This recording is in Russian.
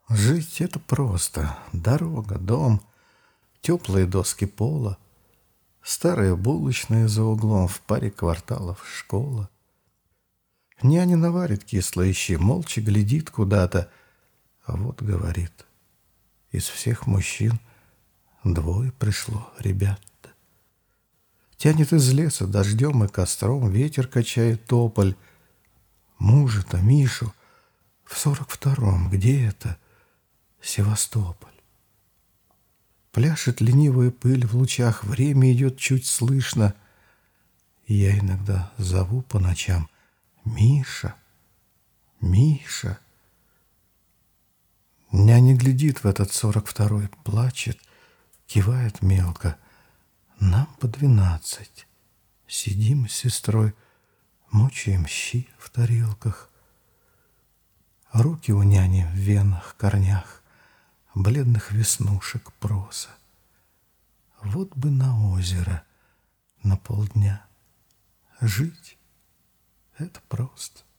Жить — это просто. Дорога, дом, теплые доски пола, старая булочная за углом, в паре кварталов школа. Няня наварит кислые щи, молча глядит куда-то, а вот говорит: из всех мужчин двое пришло ребят. Тянет из леса дождем и костром, ветер качает тополь. Мужа-то, Мишу, в 42-м, где это? Севастополь. Пляшет ленивая пыль в лучах, время идет чуть слышно. И я иногда зову по ночам: Миша, Миша. Няня глядит в этот 42-й, плачет, кивает мелко. Нам по 12. Сидим с сестрой, мучаем щи в тарелках. Руки у няни в венах, корнях, бледных веснушек проса. Вот бы на озеро на полдня. Жить — это просто.